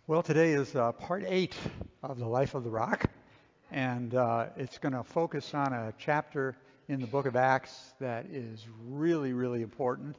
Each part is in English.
Well, today is part 8 of the life of the rock, and it's going to focus on a chapter in the book of Acts that is really, really important.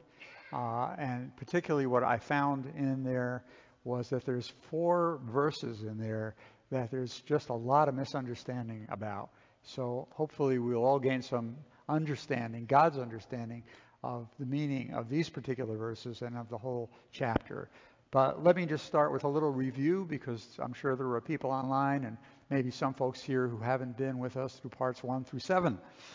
And particularly what I found in there was that there's 4 verses in there that there's just a lot of misunderstanding about. So hopefully we'll all gain some understanding, God's understanding of the meaning of these particular verses and of the whole chapter. But let me just start with a little review because I'm sure there are people online and maybe some folks here who haven't been with us through parts 1 through 7.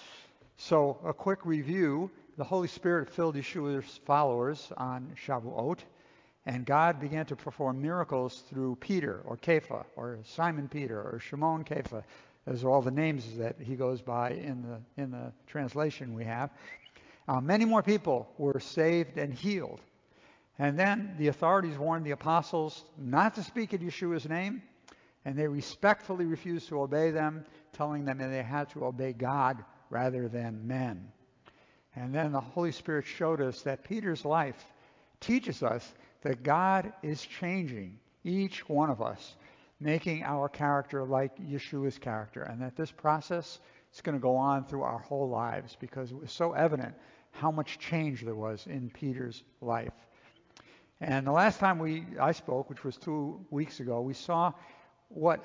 So a quick review. The Holy Spirit filled Yeshua's followers on Shavuot, and God began to perform miracles through Peter or Kepha or Simon Peter or Shimon Kepha. Those are all the names that he goes by in the translation we have. Many more people were saved and healed. And then the authorities warned the apostles not to speak in Yeshua's name, and they respectfully refused to obey them, telling them that they had to obey God rather than men. And then the Holy Spirit showed us that Peter's life teaches us that God is changing each one of us, making our character like Yeshua's character, and that this process is going to go on through our whole lives because it was so evident how much change there was in Peter's life. And the last time I spoke, which was 2 weeks ago, we saw what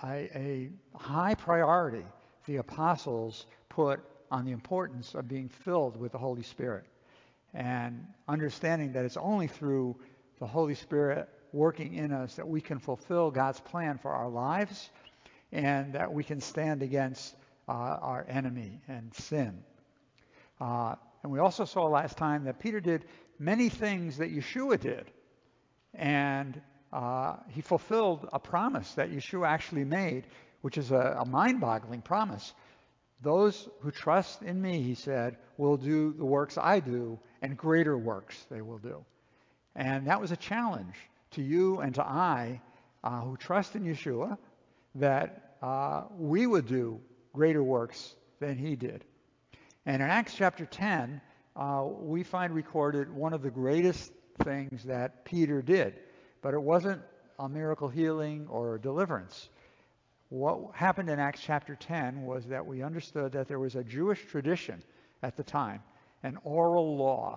a high priority the apostles put on the importance of being filled with the Holy Spirit and understanding that it's only through the Holy Spirit working in us that we can fulfill God's plan for our lives and that we can stand against our enemy and sin. And we also saw last time that Peter did many things that Yeshua did. And he fulfilled a promise that Yeshua actually made, which is a mind-boggling promise. Those who trust in me, he said, will do the works I do, and greater works they will do. And that was a challenge to you and to I who trust in Yeshua, that we would do greater works than he did. And in Acts chapter 10, we find recorded one of the greatest things that Peter did, but it wasn't a miracle healing or deliverance. What happened in Acts chapter 10 was that we understood that there was a Jewish tradition at the time, an oral law,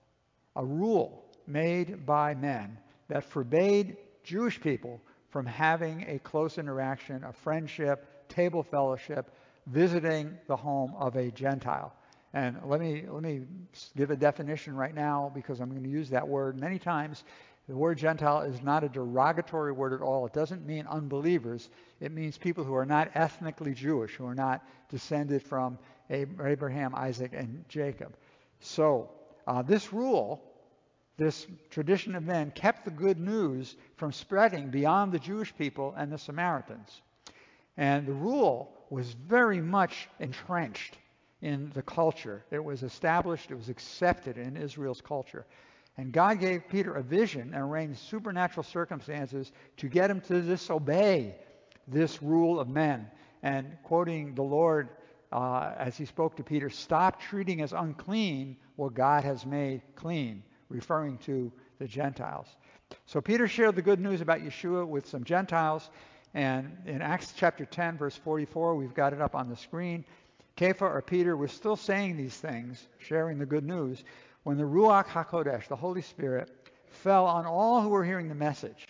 a rule made by men that forbade Jewish people from having a close interaction, a friendship, table fellowship, visiting the home of a Gentile. And let me give a definition right now because I'm going to use that word many times. The word Gentile is not a derogatory word at all. It doesn't mean unbelievers. It means people who are not ethnically Jewish, who are not descended from Abraham, Isaac, and Jacob. So this rule, this tradition of men, kept the good news from spreading beyond the Jewish people and the Samaritans. And the rule was very much entrenched in the culture. It was established, it was accepted in Israel's culture. And God gave Peter a vision and arranged supernatural circumstances to get him to disobey this rule of men. And quoting the Lord as he spoke to Peter, stop treating as unclean what God has made clean, referring to the Gentiles. So Peter shared the good news about Yeshua with some Gentiles. And in Acts chapter 10, verse 44, we've got it up on the screen. Kepha or Peter was still saying these things, sharing the good news, when the Ruach HaKodesh, the Holy Spirit, fell on all who were hearing the message.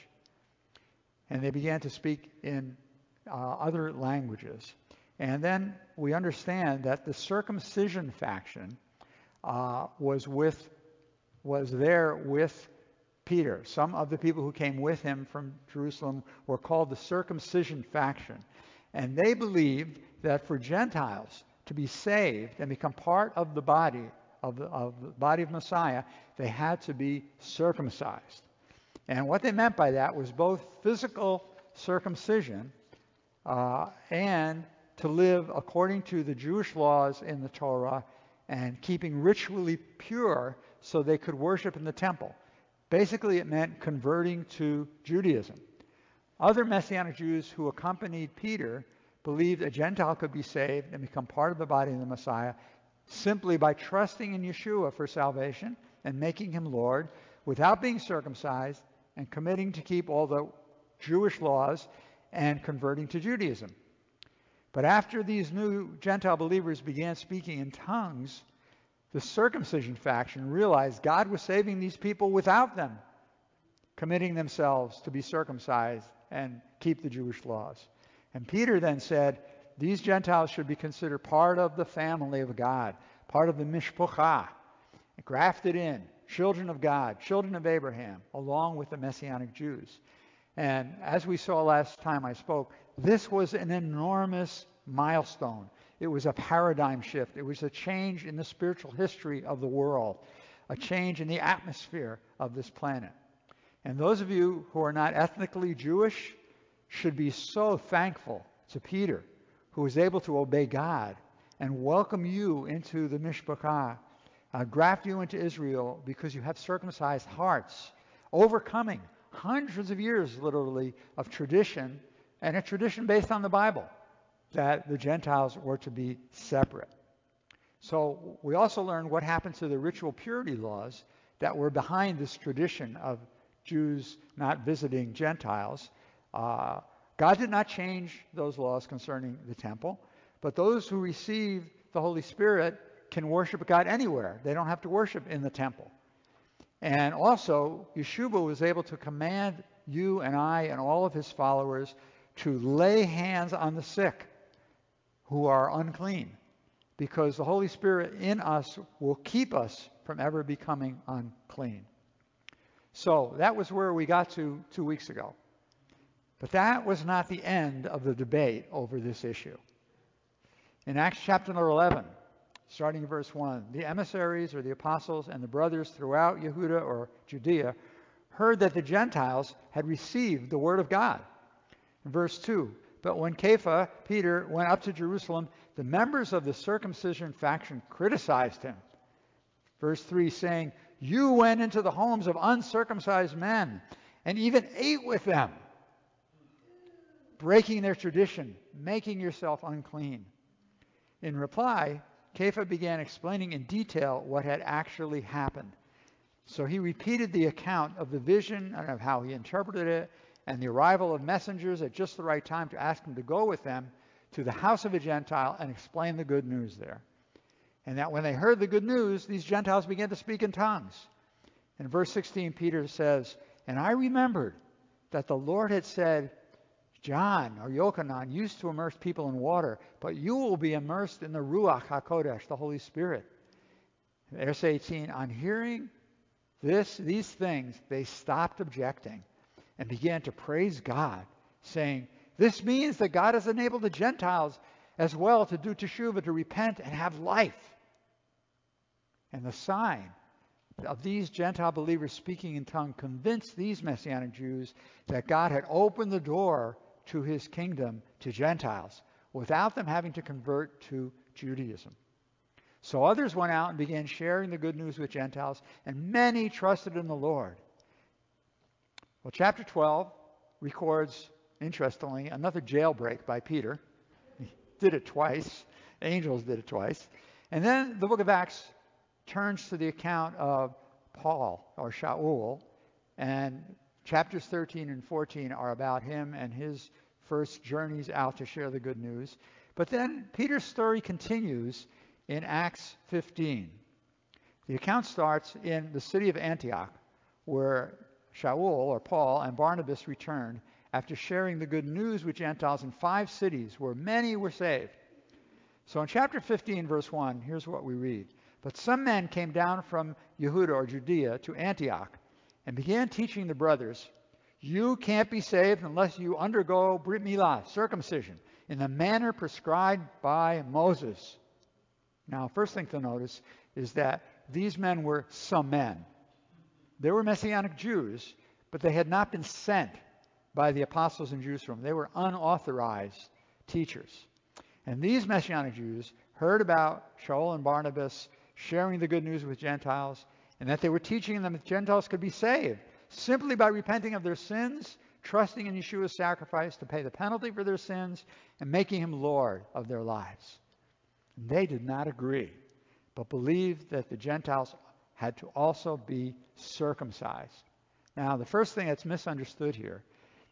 And they began to speak in other languages. And then we understand that the circumcision faction was there with Peter. Some of the people who came with him from Jerusalem were called the circumcision faction. And they believed that for Gentiles to be saved and become part of the body of Messiah, they had to be circumcised. And what they meant by that was both physical circumcision and to live according to the Jewish laws in the Torah and keeping ritually pure so they could worship in the temple. Basically, it meant converting to Judaism. Other Messianic Jews who accompanied Peter believed a Gentile could be saved and become part of the body of the Messiah simply by trusting in Yeshua for salvation and making him Lord without being circumcised and committing to keep all the Jewish laws and converting to Judaism. But after these new Gentile believers began speaking in tongues, the circumcision faction realized God was saving these people without them committing themselves to be circumcised and keep the Jewish laws. And Peter then said, these Gentiles should be considered part of the family of God, part of the mishpuchah, grafted in, children of God, children of Abraham, along with the Messianic Jews. And as we saw last time I spoke, this was an enormous milestone. It was a paradigm shift. It was a change in the spiritual history of the world, a change in the atmosphere of this planet. And those of you who are not ethnically Jewish should be so thankful to Peter, who was able to obey God and welcome you into the Mishpachah, graft you into Israel because you have circumcised hearts, overcoming hundreds of years, literally, of tradition, and a tradition based on the Bible, that the Gentiles were to be separate. So we also learned what happened to the ritual purity laws that were behind this tradition of Jews not visiting Gentiles. God did not change those laws concerning the temple, but those who receive the Holy Spirit can worship God anywhere. They don't have to worship in the temple. And also, Yeshua was able to command you and I and all of his followers to lay hands on the sick who are unclean, because the Holy Spirit in us will keep us from ever becoming unclean. So that was where we got to 2 weeks ago. But that was not the end of the debate over this issue. In Acts chapter 11, starting in verse 1, the emissaries or the apostles and the brothers throughout Yehuda or Judea heard that the Gentiles had received the word of God. In verse 2, but when Kepha, Peter, went up to Jerusalem, the members of the circumcision faction criticized him. Verse 3 saying, you went into the homes of uncircumcised men and even ate with them, breaking their tradition, making yourself unclean. In reply, Kepha began explaining in detail what had actually happened. So he repeated the account of the vision and of how he interpreted it, and the arrival of messengers at just the right time to ask him to go with them to the house of a Gentile and explain the good news there. And that when they heard the good news, these Gentiles began to speak in tongues. In verse 16, Peter says, and I remembered that the Lord had said, John or Yochanan used to immerse people in water, but you will be immersed in the Ruach HaKodesh, the Holy Spirit. Verse 18, on hearing these things, they stopped objecting and began to praise God, saying, this means that God has enabled the Gentiles as well to do teshuvah, to repent and have life. And the sign of these Gentile believers speaking in tongues convinced these Messianic Jews that God had opened the door to his kingdom to Gentiles without them having to convert to Judaism. So others went out and began sharing the good news with Gentiles, and many trusted in the Lord. Well, chapter 12 records, interestingly, another jailbreak by Peter. He did it twice. Angels did it twice. And then the book of Acts turns to the account of Paul, or Shaul, and chapters 13 and 14 are about him and his first journeys out to share the good news. But then Peter's story continues in Acts 15. The account starts in the city of Antioch, where Shaul, or Paul, and Barnabas returned after sharing the good news with Gentiles in 5 cities where many were saved. So in chapter 15, verse 1, here's what we read. But some men came down from Yehuda or Judea to Antioch and began teaching the brothers, you can't be saved unless you undergo Brit Milah, circumcision, in the manner prescribed by Moses. Now, first thing to notice is that these men were some men. They were Messianic Jews, but they had not been sent by the apostles in Jerusalem. They were unauthorized teachers. And these Messianic Jews heard about Shaul and Barnabas sharing the good news with Gentiles, and that they were teaching them that Gentiles could be saved simply by repenting of their sins, trusting in Yeshua's sacrifice to pay the penalty for their sins, and making him Lord of their lives. And they did not agree, but believed that the Gentiles had to also be circumcised. Now, the first thing that's misunderstood here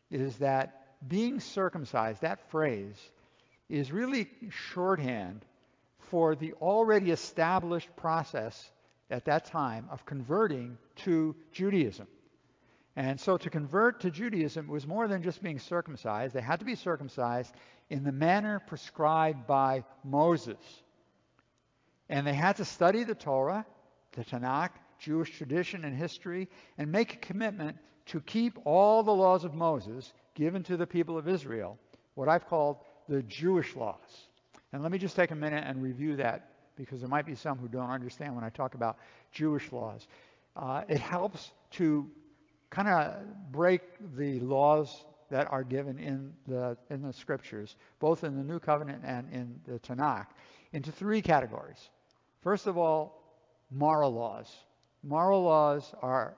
is that being circumcised, that phrase, is really shorthand for the already established process at that time of converting to Judaism. And so to convert to Judaism was more than just being circumcised. They had to be circumcised in the manner prescribed by Moses. And they had to study the Torah, the Tanakh, Jewish tradition and history, and make a commitment to keep all the laws of Moses given to the people of Israel, what I've called the Jewish laws. And let me just take a minute and review that, because there might be some who don't understand when I talk about Jewish laws. It helps to kind of break the laws that are given in the scriptures, both in the New Covenant and in the Tanakh, into three categories. First of all, moral laws. Moral laws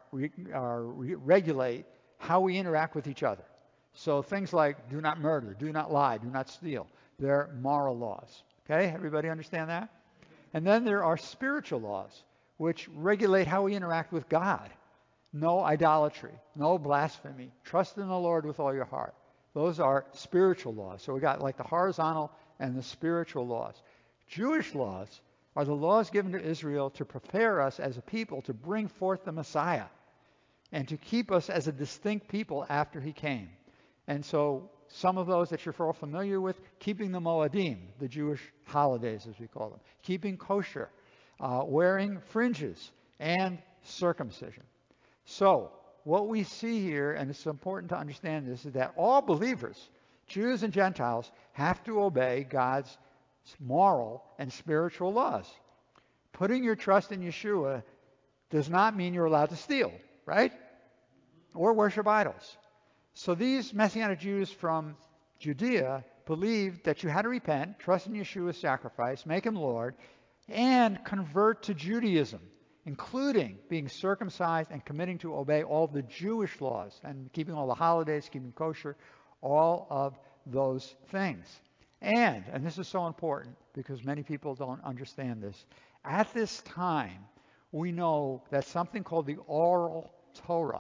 regulate how we interact with each other. So things like do not murder, do not lie, do not steal. They're moral laws. Okay, everybody understand that? And then there are spiritual laws, which regulate how we interact with God. No idolatry, no blasphemy. Trust in the Lord with all your heart. Those are spiritual laws. So we got like the horizontal and the spiritual laws. Jewish laws are the laws given to Israel to prepare us as a people to bring forth the Messiah and to keep us as a distinct people after he came. And so some of those that you're all familiar with, keeping the Moedim, the Jewish holidays as we call them, keeping kosher, wearing fringes, and circumcision. So what we see here, and it's important to understand this, is that all believers, Jews and Gentiles, have to obey God's moral and spiritual laws. Putting your trust in Yeshua does not mean you're allowed to steal, right? Or worship idols. So these Messianic Jews from Judea believed that you had to repent, trust in Yeshua's sacrifice, make him Lord, and convert to Judaism, including being circumcised and committing to obey all the Jewish laws and keeping all the holidays, keeping kosher, all of those things. And this is so important because many people don't understand this, at this time we know that something called the oral Torah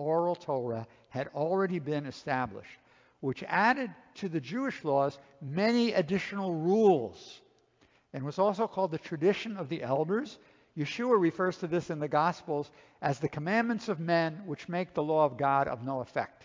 had already been established, which added to the Jewish laws many additional rules, and was also called the tradition of the elders. Yeshua refers to this in the Gospels as the commandments of men which make the law of God of no effect.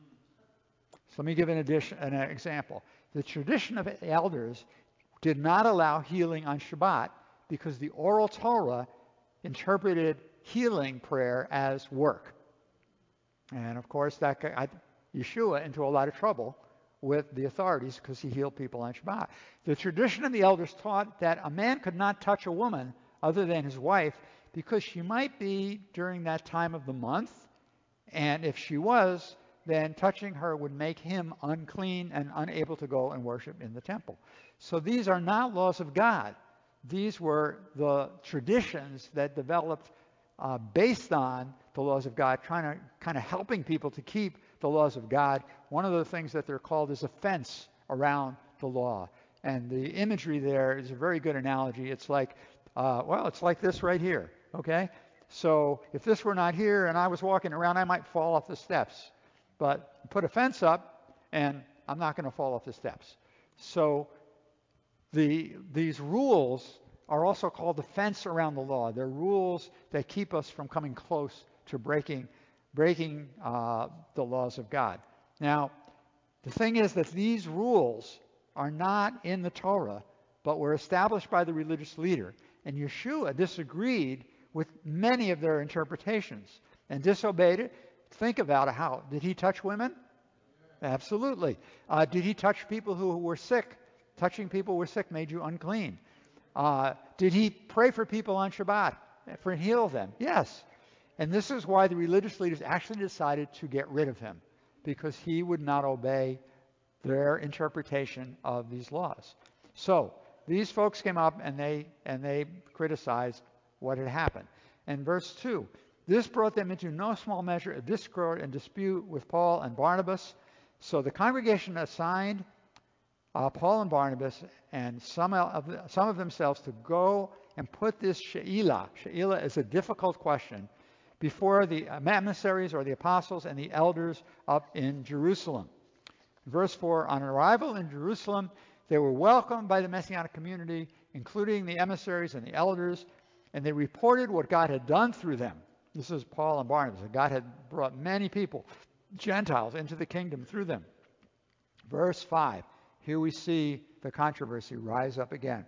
So let me give an example. The tradition of the elders did not allow healing on Shabbat because the oral Torah interpreted healing prayer as work. And of course, that got Yeshua into a lot of trouble with the authorities because he healed people on Shabbat. The tradition of the elders taught that a man could not touch a woman other than his wife because she might be during that time of the month, and if she was, then touching her would make him unclean and unable to go and worship in the temple. So these are not laws of God. These were the traditions that developed based on the laws of God, trying to kind of helping people to keep the laws of God. One of the things that they're called is a fence around the law. And the imagery there is a very good analogy. It's like, it's like this right here, okay? So if this were not here and I was walking around, I might fall off the steps. But put a fence up and I'm not going to fall off the steps. So these rules are also called the fence around the law. They're rules that keep us from coming close to breaking the laws of God. Now, the thing is that these rules are not in the Torah, but were established by the religious leader. And Yeshua disagreed with many of their interpretations and disobeyed it. Think about how. Did he touch women? Absolutely. Did he touch people who were sick? Touching people who were sick made you unclean. Did he pray for people on Shabbat for heal them? Yes. And this is why the religious leaders actually decided to get rid of him, because he would not obey their interpretation of these laws. So these folks came up and they criticized what had happened. And verse 2, this brought them into no small measure of discord and dispute with Paul and Barnabas. So the congregation assigned Paul and Barnabas and some of themselves to go and put this she'ilah. She'ilah is a difficult question before the emissaries or the apostles and the elders up in Jerusalem. Verse 4, on arrival in Jerusalem, they were welcomed by the Messianic community, including the emissaries and the elders, and they reported what God had done through them. This is Paul and Barnabas. God had brought many people, Gentiles, into the kingdom through them. Verse 5, here we see the controversy rise up again.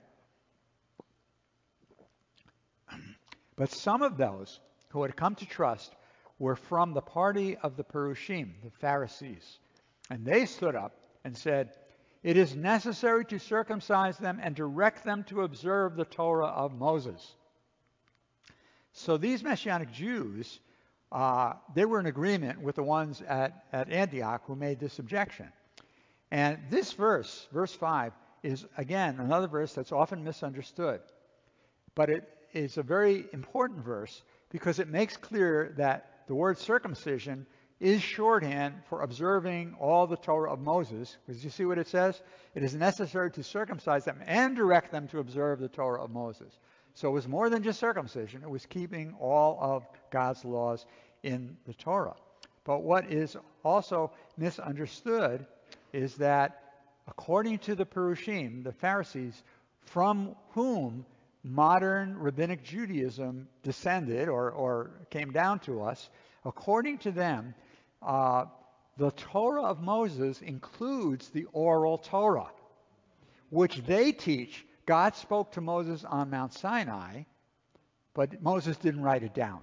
But some of those who had come to trust were from the party of the Perushim, the Pharisees. And they stood up and said, it is necessary to circumcise them and direct them to observe the Torah of Moses. So these Messianic Jews, they were in agreement with the ones at Antioch who made this objection. And this verse, verse 5, is, again, another verse that's often misunderstood. But it is a very important verse because it makes clear that the word circumcision is shorthand for observing all the Torah of Moses. Because you see what it says? It is necessary to circumcise them and direct them to observe the Torah of Moses. So it was more than just circumcision. It was keeping all of God's laws in the Torah. But what is also misunderstood is that according to the Perushim, the Pharisees, from whom modern rabbinic Judaism descended or came down to us, according to them, the Torah of Moses includes the oral Torah, which they teach God spoke to Moses on Mount Sinai, but Moses didn't write it down.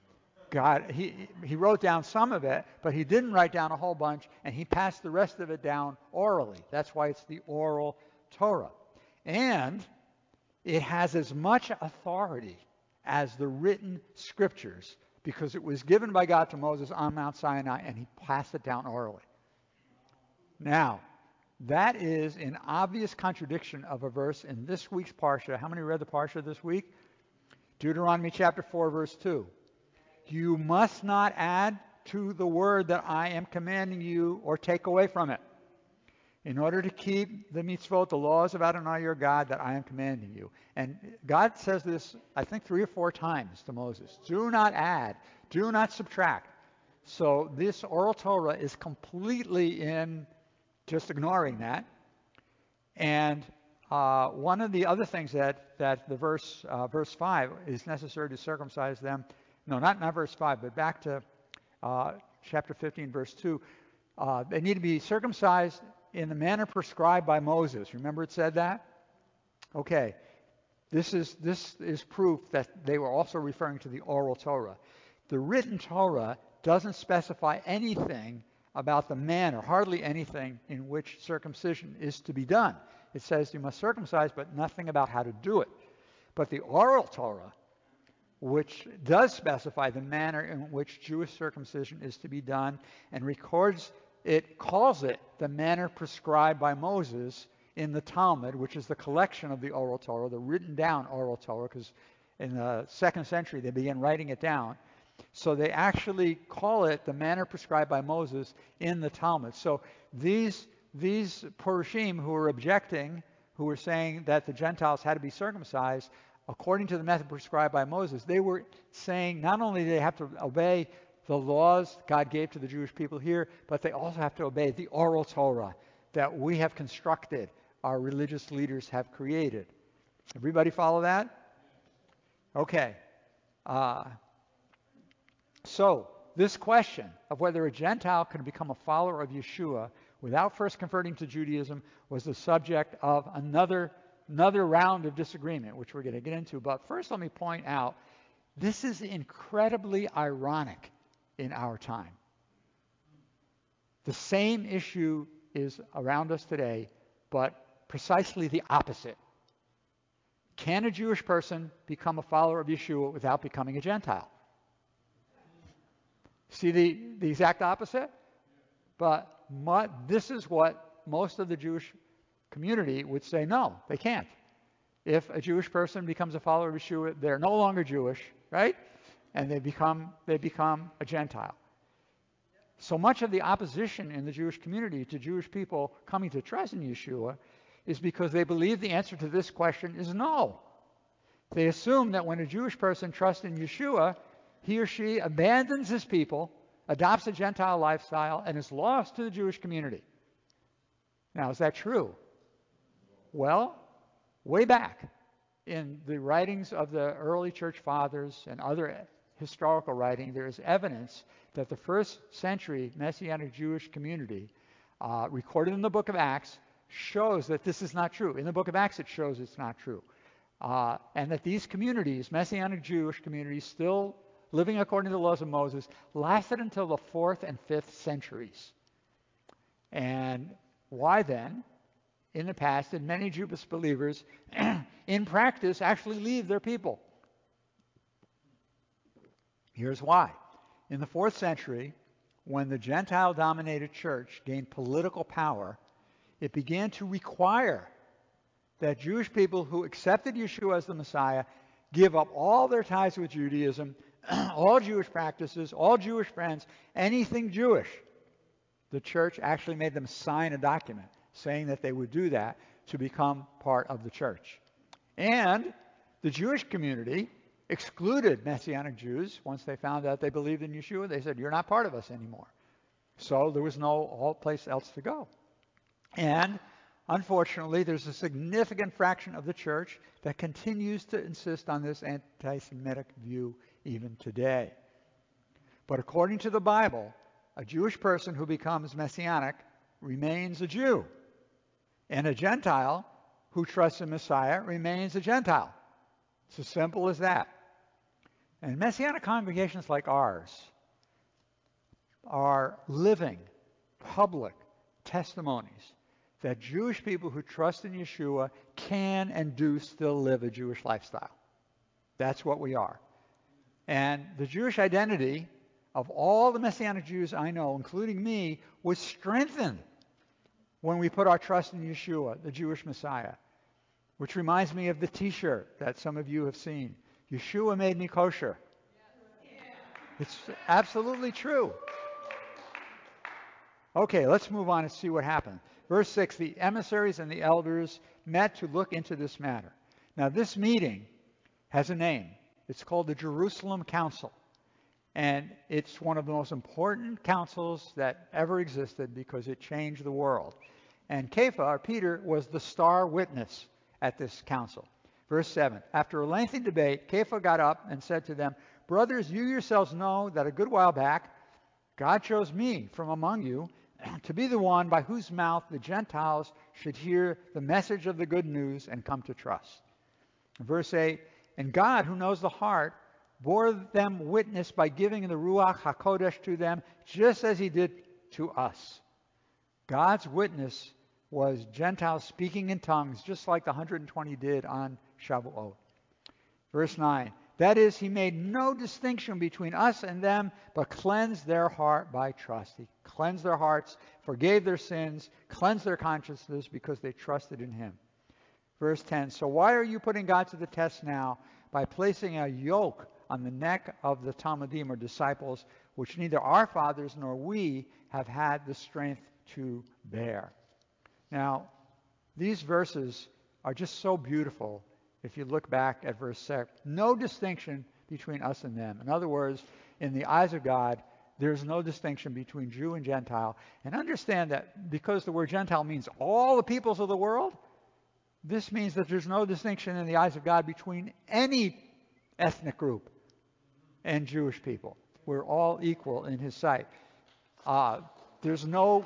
He wrote down some of it, but he didn't write down a whole bunch, and he passed the rest of it down orally. That's why it's the oral Torah. And it has as much authority as the written scriptures because it was given by God to Moses on Mount Sinai, and he passed it down orally. Now, that is an obvious contradiction of a verse in this week's Parsha. How many read the Parsha this week? Deuteronomy chapter 4, verse 2. You must not add to the word that I am commanding you or take away from it, in order to keep the mitzvot, the laws of Adonai your God that I am commanding you. And God says this, I think, 3 or 4 times to Moses. Do not add, do not subtract. So this oral Torah is completely in just ignoring that. And one of the other things that the verse 5 is necessary to circumcise them. No, not verse 5, but back to chapter 15, verse 2. They need to be circumcised in the manner prescribed by Moses. Remember it said that? Okay. This is proof that they were also referring to the oral Torah. The written Torah doesn't specify anything about the manner, hardly anything in which circumcision is to be done. It says you must circumcise, but nothing about how to do it. But the oral Torah, which does specify the manner in which Jewish circumcision is to be done and records it, calls it the manner prescribed by Moses in the Talmud, which is the collection of the oral Torah, the written down oral Torah, because in the 2nd century they began writing it down. So they actually call it the manner prescribed by Moses in the Talmud. So these Perushim who were objecting, who were saying that the Gentiles had to be circumcised, according to the method prescribed by Moses, they were saying not only do they have to obey the laws God gave to the Jewish people here, but they also have to obey the oral Torah that we have constructed, our religious leaders have created. Everybody follow that? Okay. So this question of whether a Gentile could become a follower of Yeshua without first converting to Judaism was the subject of another round of disagreement, which we're going to get into. But first let me point out, this is incredibly ironic in our time. The same issue is around us today, but precisely the opposite. Can a Jewish person become a follower of Yeshua without becoming a Gentile? See the exact opposite? But this is what most of the Jewish community would say, no, they can't. If a Jewish person becomes a follower of Yeshua, they're no longer Jewish, right? And they become a Gentile. So much of the opposition in the Jewish community to Jewish people coming to trust in Yeshua is because they believe the answer to this question is no. They assume that when a Jewish person trusts in Yeshua, he or she abandons his people, adopts a Gentile lifestyle, and is lost to the Jewish community. Now, is that true? Well, way back in the writings of the early church fathers and other historical writing, there is evidence that the first century Messianic Jewish community, recorded in the book of Acts, shows that this is not true. In the book of Acts, it shows it's not true. And that these communities, Messianic Jewish communities, still living according to the laws of Moses, lasted until the 4th and 5th centuries. And why then, in the past, did many Jewish believers, in practice, actually leave their people? Here's why. In the 4th century, when the Gentile-dominated church gained political power, it began to require that Jewish people who accepted Yeshua as the Messiah give up all their ties with Judaism, all Jewish practices, all Jewish friends, anything Jewish. The church actually made them sign a document saying that they would do that to become part of the church. And the Jewish community excluded Messianic Jews once they found out they believed in Yeshua. They said, you're not part of us anymore. So there was no place else to go. And unfortunately, there's a significant fraction of the church that continues to insist on this anti-Semitic view even today. But according to the Bible, a Jewish person who becomes Messianic remains a Jew. And a Gentile who trusts in Messiah remains a Gentile. It's as simple as that. And Messianic congregations like ours are living, public testimonies that Jewish people who trust in Yeshua can and do still live a Jewish lifestyle. That's what we are. And the Jewish identity of all the Messianic Jews I know, including me, was strengthened when we put our trust in Yeshua, the Jewish Messiah. Which reminds me of the t-shirt that some of you have seen. Yeshua made me kosher. It's absolutely true. Okay, let's move on and see what happened. Verse 6, the emissaries and the elders met to look into this matter. Now, this meeting has a name. It's called the Jerusalem Council. And it's one of the most important councils that ever existed because it changed the world. And Kepha, or Peter, was the star witness at this council. Verse 7, after a lengthy debate, Kepha got up and said to them, brothers, you yourselves know that a good while back, God chose me from among you to be the one by whose mouth the Gentiles should hear the message of the good news and come to trust. Verse 8, and God, who knows the heart, bore them witness by giving the Ruach HaKodesh to them, just as he did to us. God's witness was Gentiles speaking in tongues, just like the 120 did on Shavuot. Verse 9, that is, he made no distinction between us and them, but cleansed their heart by trust. He cleansed their hearts, forgave their sins, cleansed their consciences because they trusted in him. Verse 10, so why are you putting God to the test now by placing a yoke on the neck of the Talmudim, or disciples, which neither our fathers nor we have had the strength to bear? Now, these verses are just so beautiful if you look back at verse 6. No distinction between us and them. In other words, in the eyes of God, there's no distinction between Jew and Gentile. And understand that because the word Gentile means all the peoples of the world, this means that there's no distinction in the eyes of God between any ethnic group and Jewish people. We're all equal in his sight. There's no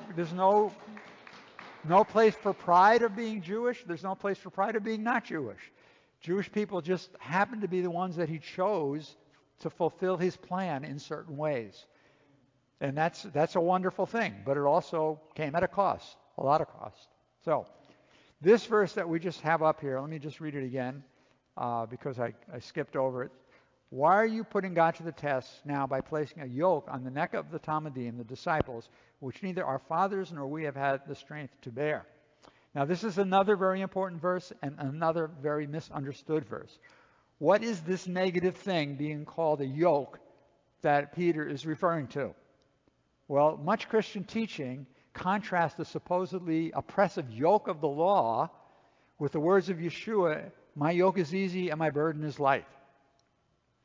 place for pride of being Jewish. There's no place for pride of being not Jewish. Jewish people just happen to be the ones that he chose to fulfill his plan in certain ways. And that's a wonderful thing, but it also came at a cost, a lot of cost. So this verse that we just have up here, let me just read it again because I skipped over it. Why are you putting God to the test now by placing a yoke on the neck of the Talmudim, the disciples, which neither our fathers nor we have had the strength to bear? Now, this is another very important verse and another very misunderstood verse. What is this negative thing being called a yoke that Peter is referring to? Well, much Christian teaching contrasts the supposedly oppressive yoke of the law with the words of Yeshua, my yoke is easy and my burden is light.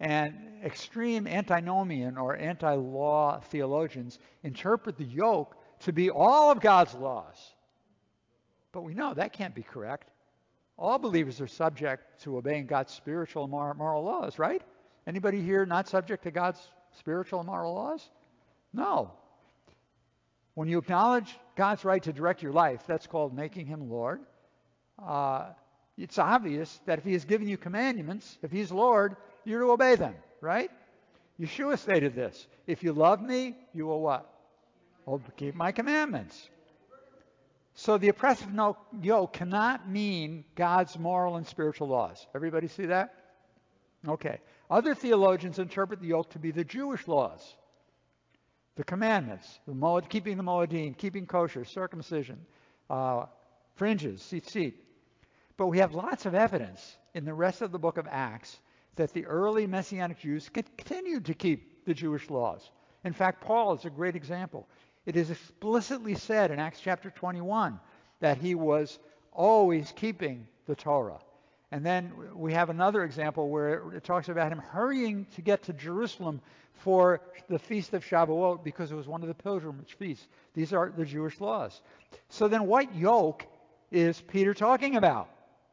And extreme antinomian or anti-law theologians interpret the yoke to be all of God's laws. But we know that can't be correct. All believers are subject to obeying God's spiritual and moral laws, right? Anybody here not subject to God's spiritual and moral laws? No. When you acknowledge God's right to direct your life, that's called making him Lord. It's obvious that if he has given you commandments, if he's Lord, you're to obey them, right? Yeshua stated this. If you love me, you will what? Keep my commandments. So the oppressive yoke cannot mean God's moral and spiritual laws. Everybody see that? Okay. Other theologians interpret the yoke to be the Jewish laws, the commandments, keeping the Moedim, keeping kosher, circumcision, fringes, tzitzit. But we have lots of evidence in the rest of the book of Acts that the early Messianic Jews continued to keep the Jewish laws. In fact, Paul is a great example. It is explicitly said in Acts chapter 21 that he was always keeping the Torah. And then we have another example where it talks about him hurrying to get to Jerusalem for the Feast of Shavuot because it was one of the pilgrimage feasts. These are the Jewish laws. So then what yoke is Peter talking about?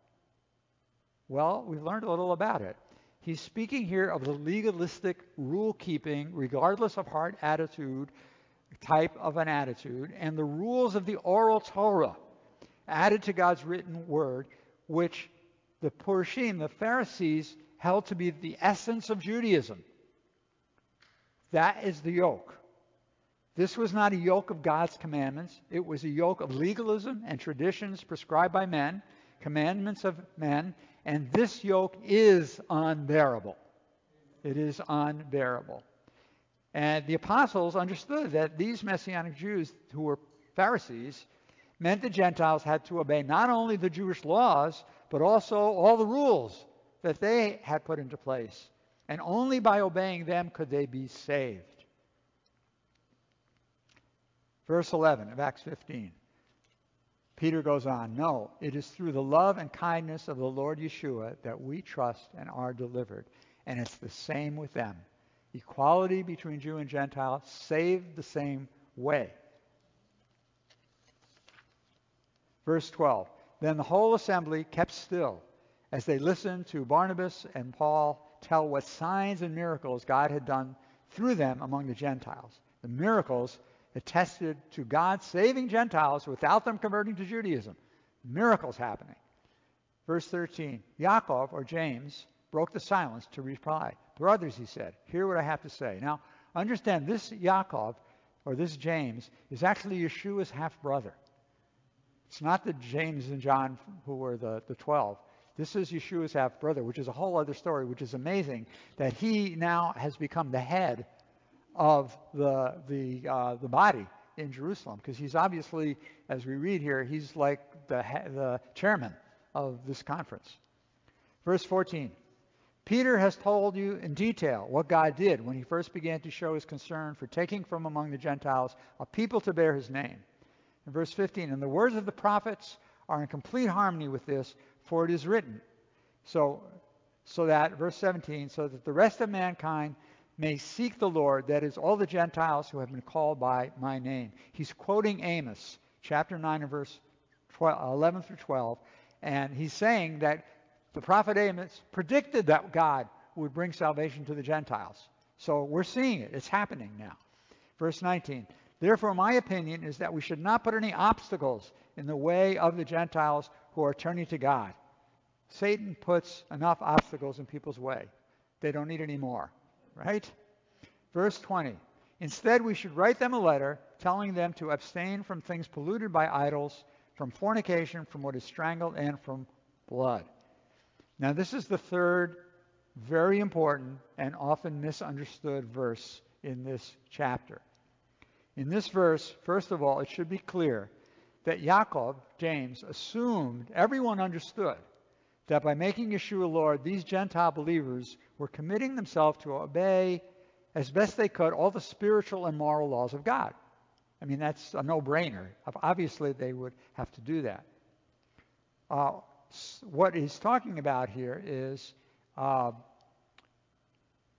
Well, we've learned a little about it. He's speaking here of the legalistic rule-keeping, regardless of heart attitude, type of an attitude, and the rules of the oral Torah added to God's written word, which the Purushim, the Pharisees, held to be the essence of Judaism. That is the yoke. This was not a yoke of God's commandments. It was a yoke of legalism and traditions prescribed by men, commandments of men, and this yoke is unbearable. It is unbearable. And the apostles understood that these Messianic Jews, who were Pharisees, meant the Gentiles had to obey not only the Jewish laws, but also all the rules that they had put into place. And only by obeying them could they be saved. Verse 11 of Acts 15. Peter goes on, no, it is through the love and kindness of the Lord Yeshua that we trust and are delivered. And it's the same with them. Equality between Jew and Gentile, saved the same way. Verse 12, then the whole assembly kept still as they listened to Barnabas and Paul tell what signs and miracles God had done through them among the Gentiles. The miracles attested to God saving Gentiles without them converting to Judaism. Miracles happening. Verse 13, Yaakov, or James, broke the silence to reply. Brothers, he said, hear what I have to say. Now, understand, this Yaakov, or this James, is actually Yeshua's half-brother. It's not the James and John who were the 12. This is Yeshua's half-brother, which is a whole other story, which is amazing, that he now has become the head of the body in Jerusalem, because he's obviously, as we read here, he's like the chairman of this conference. Verse 14, Peter has told you in detail what God did when he first began to show his concern for taking from among the Gentiles a people to bear his name. In verse 15, and the words of the prophets are in complete harmony with this, for it is written. So that, verse 17, so that the rest of mankind may seek the Lord, that is, all the Gentiles who have been called by my name. He's quoting Amos, chapter 9 and verse 11 through 12, and he's saying that the prophet Amos predicted that God would bring salvation to the Gentiles. So we're seeing it. It's happening now. Verse 19, therefore my opinion is that we should not put any obstacles in the way of the Gentiles who are turning to God. Satan puts enough obstacles in people's way. They don't need any more. Right? Verse 20. Instead, we should write them a letter telling them to abstain from things polluted by idols, from fornication, from what is strangled, and from blood. Now, this is the third very important and often misunderstood verse in this chapter. In this verse, first of all, it should be clear that Yaakov, James, assumed everyone understood that by making Yeshua Lord, these Gentile believers were committing themselves to obey as best they could all the spiritual and moral laws of God. I mean, that's a no-brainer. Obviously, they would have to do that. What he's talking about here is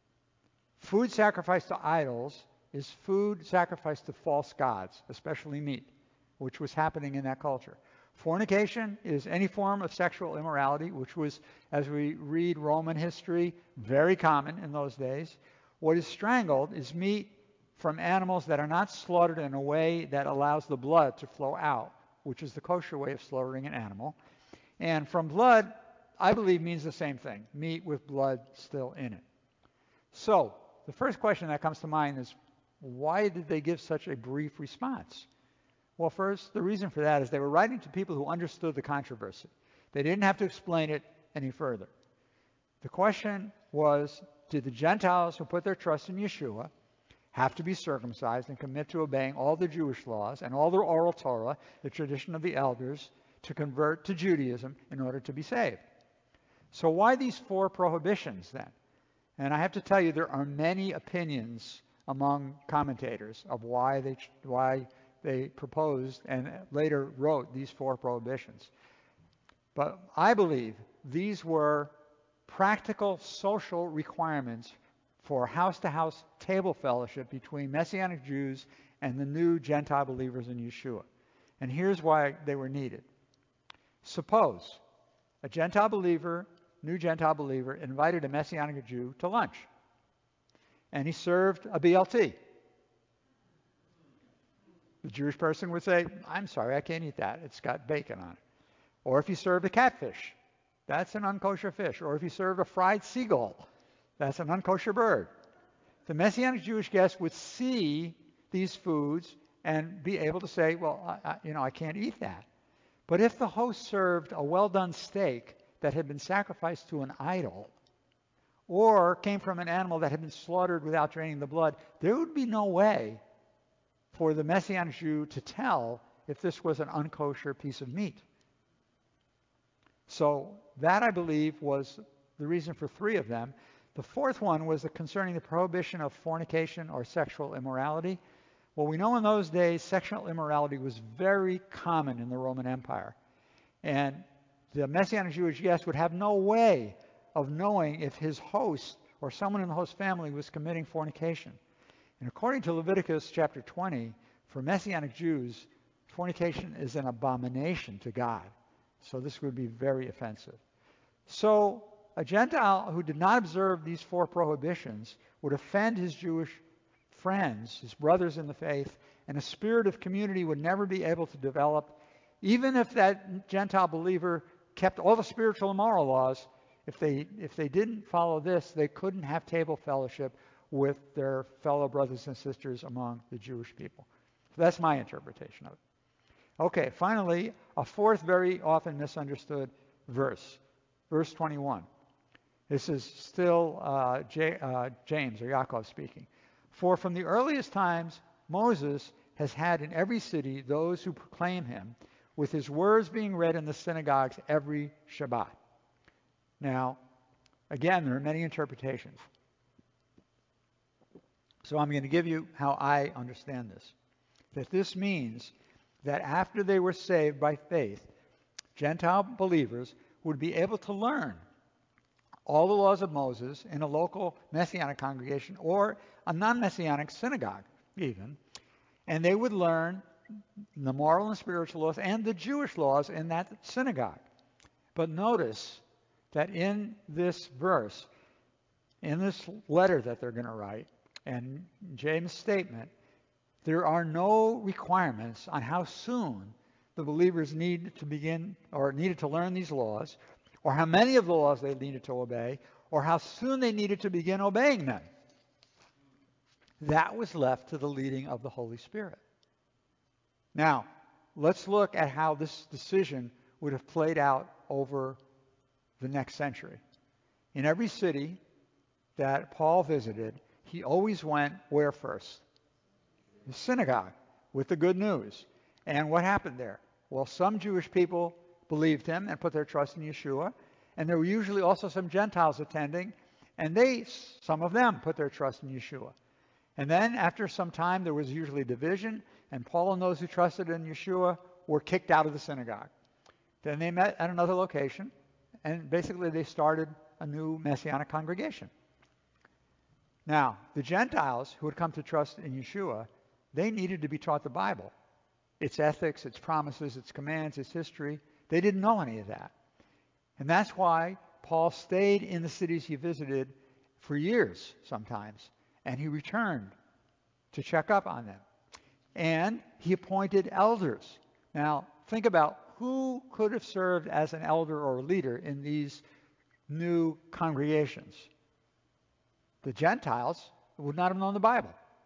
Food sacrificed to idols is food sacrificed to false gods, especially meat, which was happening in that culture. Fornication is any form of sexual immorality, which was, as we read Roman history, very common in those days. What is strangled is meat from animals that are not slaughtered in a way that allows the blood to flow out, which is the kosher way of slaughtering an animal. And from blood, I believe, means the same thing, meat with blood still in it. So, the first question that comes to mind is, why did they give such a brief response? Well, first, the reason for that is they were writing to people who understood the controversy. They didn't have to explain it any further. The question was, did the Gentiles who put their trust in Yeshua have to be circumcised and commit to obeying all the Jewish laws and all the oral Torah, the tradition of the elders, to convert to Judaism in order to be saved? So why these 4 prohibitions then? And I have to tell you, there are many opinions among commentators of why they proposed and later wrote these 4 prohibitions. But I believe these were practical social requirements for house-to-house table fellowship between Messianic Jews and the new Gentile believers in Yeshua. And here's why they were needed. Suppose a Gentile believer, new Gentile believer, invited a Messianic Jew to lunch, and he served a BLT. The Jewish person would say, I'm sorry, I can't eat that. It's got bacon on it. Or if he served a catfish, that's an unkosher fish. Or if he served a fried seagull, that's an unkosher bird. The Messianic Jewish guest would see these foods and be able to say, well, I can't eat that. But if the host served a well-done steak that had been sacrificed to an idol, or came from an animal that had been slaughtered without draining the blood, there would be no way for the Messianic Jew to tell if this was an unkosher piece of meat. So that, I believe, was the reason for 3 of them. The 4th one was concerning the prohibition of fornication or sexual immorality. Well, we know in those days sexual immorality was very common in the Roman Empire. And the Messianic Jewish guest would have no way of knowing if his host or someone in the host family was committing fornication. And according to Leviticus chapter 20, for Messianic Jews, fornication is an abomination to God. So this would be very offensive. So a Gentile who did not observe these 4 prohibitions would offend his Jewish friends, his brothers in the faith, and a spirit of community would never be able to develop. Even if that Gentile believer kept all the spiritual and moral laws, if they didn't follow this, they couldn't have table fellowship with their fellow brothers and sisters among the Jewish people. So that's my interpretation of it. Okay, finally, a 4th very often misunderstood verse, verse 21. This is still James or Yaakov speaking. For from the earliest times, Moses has had in every city those who proclaim him, with his words being read in the synagogues every Shabbat. Now, again, there are many interpretations. So I'm going to give you how I understand this. That this means that after they were saved by faith, Gentile believers would be able to learn all the laws of Moses in a local Messianic congregation or a non-Messianic synagogue even, and they would learn the moral and spiritual laws and the Jewish laws in that synagogue. But notice that in this verse, in this letter that they're going to write, and James' statement, there are no requirements on how soon the believers need to begin or needed to learn these laws, or how many of the laws they needed to obey, or how soon they needed to begin obeying them. That was left to the leading of the Holy Spirit. Now, let's look at how this decision would have played out over the next century. In every city that Paul visited, he always went where first? The synagogue with the good news. And what happened there? Well, some Jewish people believed him and put their trust in Yeshua, and there were usually also some Gentiles attending, and some of them put their trust in Yeshua. And then after some time, there was usually division, and Paul and those who trusted in Yeshua were kicked out of the synagogue. Then they met at another location, and basically they started a new Messianic congregation. Now, the Gentiles who had come to trust in Yeshua, they needed to be taught the Bible, its ethics, its promises, its commands, its history. They didn't know any of that. And that's why Paul stayed in the cities he visited for years sometimes, and he returned to check up on them. And he appointed elders. Now, think about who could have served as an elder or a leader in these new congregations. The Gentiles would not have known the Bible.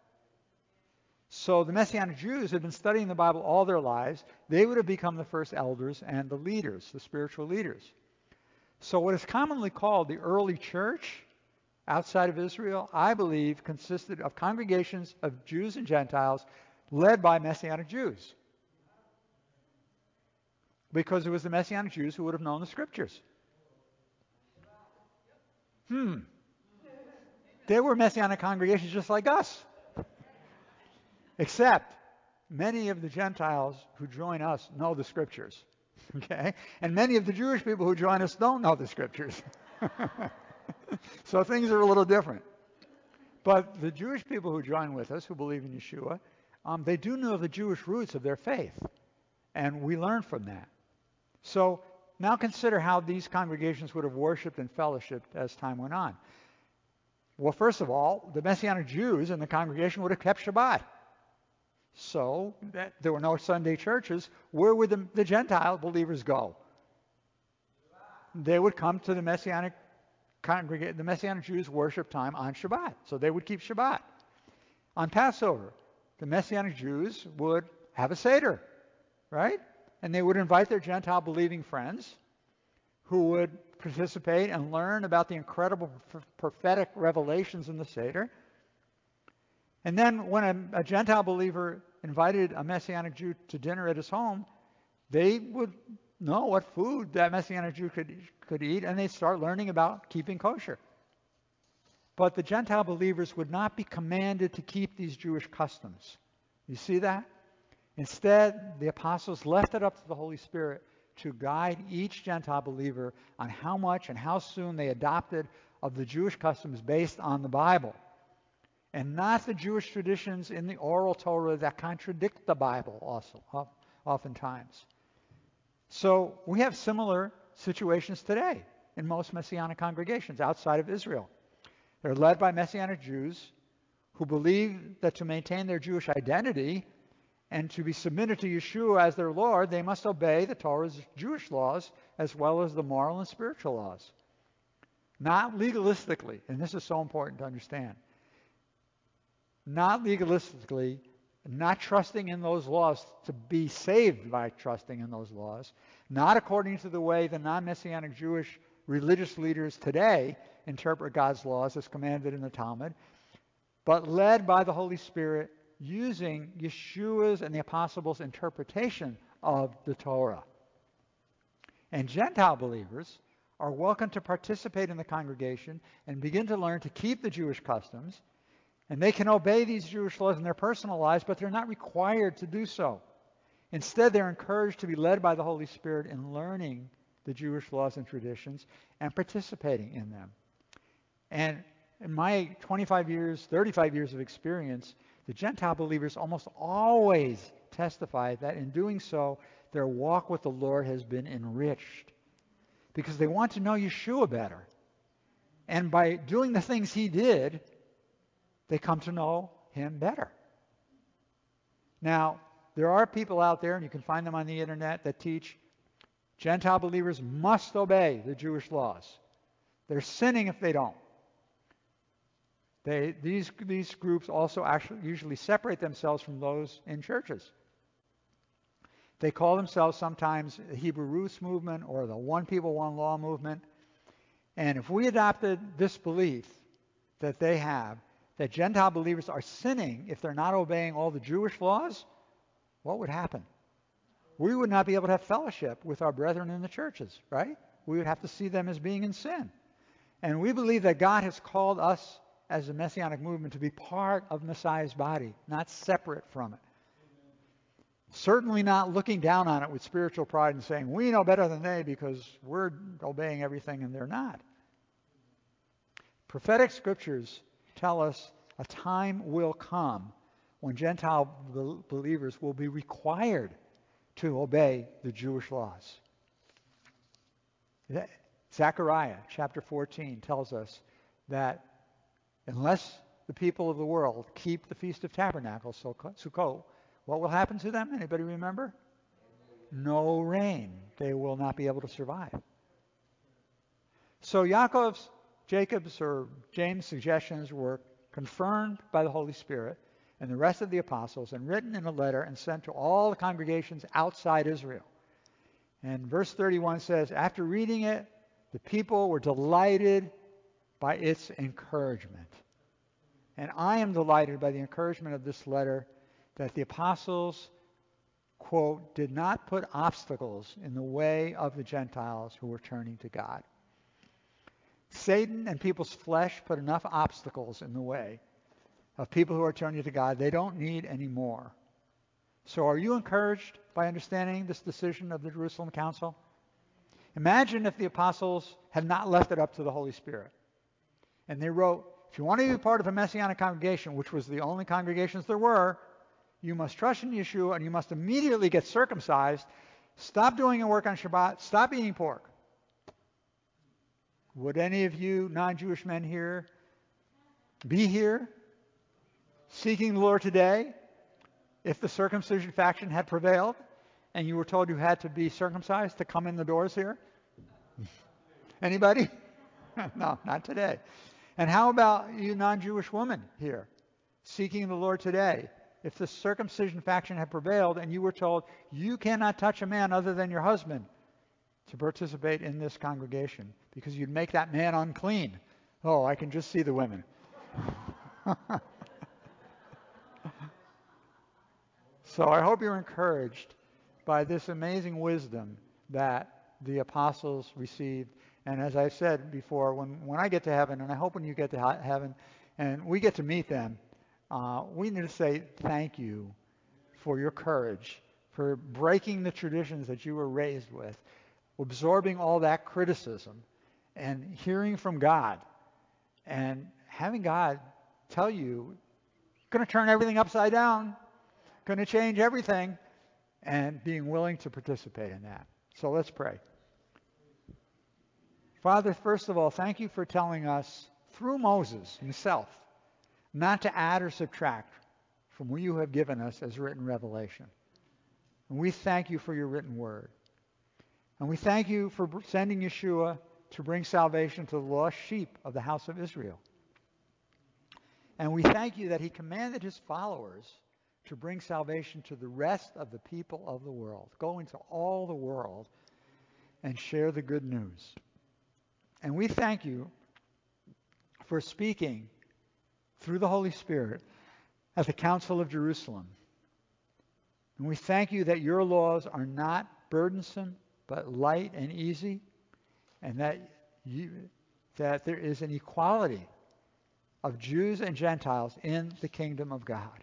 So the Messianic Jews had been studying the Bible all their lives. They would have become the first elders and the leaders, the spiritual leaders. So what is commonly called the early church outside of Israel, I believe, consisted of congregations of Jews and Gentiles led by Messianic Jews. Because it was the Messianic Jews who would have known the Scriptures. They were Messianic congregations just like us. Except many of the Gentiles who join us know the Scriptures. Okay? And many of the Jewish people who join us don't know the Scriptures. So things are a little different. But the Jewish people who join with us, who believe in Yeshua, they do know the Jewish roots of their faith. And we learn from that. So now consider how these congregations would have worshipped and fellowshipped as time went on. Well, first of all, the Messianic Jews in the congregation would have kept Shabbat. So there were no Sunday churches. Where would the Gentile believers go? They would come to the Messianic congregation. The Messianic Jews worship time on Shabbat. So they would keep Shabbat. On Passover, the Messianic Jews would have a Seder, right? And they would invite their Gentile believing friends who would participate and learn about the incredible prophetic revelations in the Seder. And then when a Gentile believer invited a Messianic Jew to dinner at his home, they would know what food that Messianic Jew could eat, and they'd start learning about keeping kosher. But the Gentile believers would not be commanded to keep these Jewish customs. You see that? Instead, the apostles left it up to the Holy Spirit to guide each Gentile believer on how much and how soon they adopted of the Jewish customs based on the Bible, and not the Jewish traditions in the oral Torah that contradict the Bible also, oftentimes. So we have similar situations today in most Messianic congregations outside of Israel. They're led by Messianic Jews who believe that to maintain their Jewish identity and to be submitted to Yeshua as their Lord, they must obey the Torah's Jewish laws as well as the moral and spiritual laws. Not legalistically, and this is so important to understand. Not legalistically, not trusting in those laws to be saved by trusting in those laws, not according to the way the non-Messianic Jewish religious leaders today interpret God's laws as commanded in the Talmud, but led by the Holy Spirit using Yeshua's and the apostles' interpretation of the Torah. And Gentile believers are welcome to participate in the congregation and begin to learn to keep the Jewish customs, and they can obey these Jewish laws in their personal lives, but they're not required to do so. Instead, they're encouraged to be led by the Holy Spirit in learning the Jewish laws and traditions and participating in them. And in my 25 years, 35 years of experience, the Gentile believers almost always testify that in doing so, their walk with the Lord has been enriched because they want to know Yeshua better. And by doing the things he did, they come to know him better. Now, there are people out there, and you can find them on the internet, that teach Gentile believers must obey the Jewish laws. They're sinning if they don't. These groups also actually usually separate themselves from those in churches. They call themselves sometimes the Hebrew Roots movement or the One People, One Law movement. And if we adopted this belief that they have, that Gentile believers are sinning if they're not obeying all the Jewish laws, what would happen? We would not be able to have fellowship with our brethren in the churches, right? We would have to see them as being in sin. And we believe that God has called us as a Messianic movement to be part of Messiah's body, not separate from it. Certainly not looking down on it with spiritual pride and saying, we know better than they because we're obeying everything and they're not. Prophetic scriptures tell us a time will come when Gentile believers will be required to obey the Jewish laws. Zechariah chapter 14 tells us that unless the people of the world keep the Feast of Tabernacles, Sukkot, what will happen to them? Anybody remember? No rain. They will not be able to survive. So Jacob's or James' suggestions were confirmed by the Holy Spirit and the rest of the apostles and written in a letter and sent to all the congregations outside Israel. And verse 31 says, after reading it, the people were delighted by its encouragement. And I am delighted by the encouragement of this letter that the apostles, quote, did not put obstacles in the way of the Gentiles who were turning to God. Satan and people's flesh put enough obstacles in the way of people who are turning to God. They don't need any more. So are you encouraged by understanding this decision of the Jerusalem Council? Imagine if the apostles had not left it up to the Holy Spirit. And they wrote, if you want to be part of a Messianic congregation, which was the only congregations there were, you must trust in Yeshua and you must immediately get circumcised. Stop doing your work on Shabbat. Stop eating pork. Would any of you non-Jewish men here be here seeking the Lord today if the circumcision faction had prevailed and you were told you had to be circumcised to come in the doors here? Anybody? No, not today. And how about you non-Jewish women here seeking the Lord today? If the circumcision faction had prevailed and you were told you cannot touch a man other than your husband to participate in this congregation because you'd make that man unclean. Oh, I can just see the women. So I hope you're encouraged by this amazing wisdom that the apostles received. And as I said before, when I get to heaven, and I hope when you get to heaven and we get to meet them, we need to say thank you for your courage, for breaking the traditions that you were raised with, absorbing all that criticism, and hearing from God, and having God tell you, going to turn everything upside down, going to change everything, and being willing to participate in that. So let's pray. Father, first of all, thank you for telling us through Moses himself not to add or subtract from what you have given us as written revelation. And we thank you for your written word. And we thank you for sending Yeshua to bring salvation to the lost sheep of the house of Israel. And we thank you that he commanded his followers to bring salvation to the rest of the people of the world. Go into all the world and share the good news. And we thank you for speaking through the Holy Spirit at the Council of Jerusalem. And we thank you that your laws are not burdensome, but light and easy, and that there is an equality of Jews and Gentiles in the kingdom of God.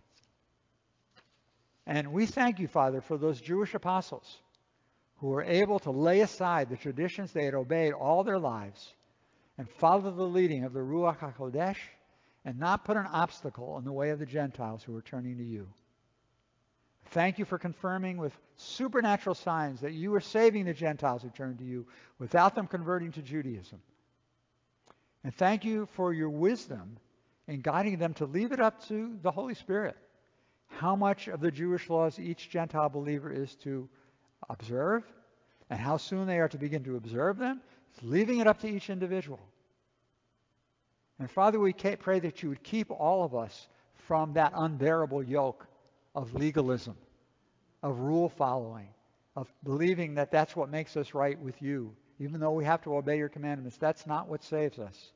And we thank you, Father, for those Jewish apostles who were able to lay aside the traditions they had obeyed all their lives and follow the leading of the Ruach HaKodesh and not put an obstacle in the way of the Gentiles who were turning to you. Thank you for confirming with supernatural signs that you are saving the Gentiles who turn to you without them converting to Judaism. And thank you for your wisdom in guiding them to leave it up to the Holy Spirit how much of the Jewish laws each Gentile believer is to observe and how soon they are to begin to observe them, leaving it up to each individual. And Father, we pray that you would keep all of us from that unbearable yoke of legalism, of rule following, of believing that that's what makes us right with you. Even though we have to obey your commandments, that's not what saves us.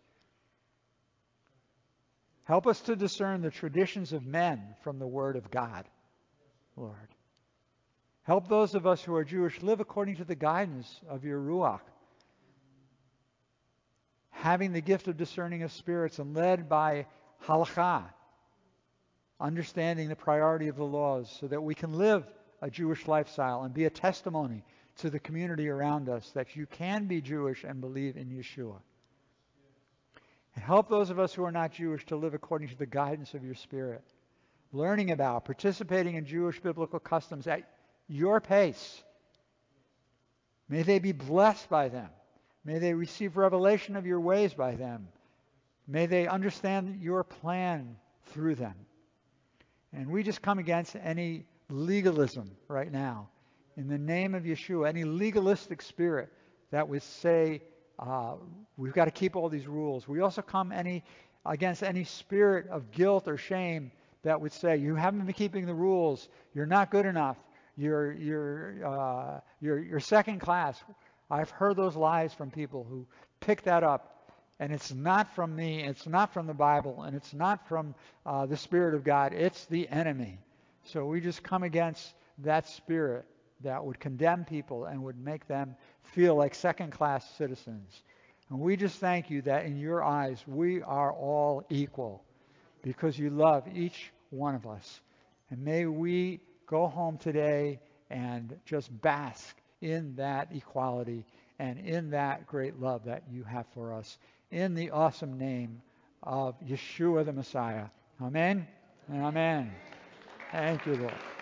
Help us to discern the traditions of men from the Word of God, Lord. Help those of us who are Jewish live according to the guidance of your Ruach, having the gift of discerning of spirits and led by halakha, understanding the priority of the laws so that we can live a Jewish lifestyle and be a testimony to the community around us that you can be Jewish and believe in Yeshua. Help those of us who are not Jewish to live according to the guidance of your Spirit, learning about, participating in Jewish biblical customs at your pace. May they be blessed by them. May they receive revelation of your ways by them. May they understand your plan through them. And we just come against any legalism right now. In the name of Yeshua, any legalistic spirit that would say, we've got to keep all these rules. We also come against any spirit of guilt or shame that would say, you haven't been keeping the rules. You're not good enough. You're second class. I've heard those lies from people who pick that up. And it's not from me, it's not from the Bible, and it's not from the Spirit of God. It's the enemy. So we just come against that spirit that would condemn people and would make them feel like second-class citizens. And we just thank you that in your eyes we are all equal because you love each one of us. And may we go home today and just bask in that equality and in that great love that you have for us. In the awesome name of Yeshua the Messiah. Amen and amen. Thank you, Lord.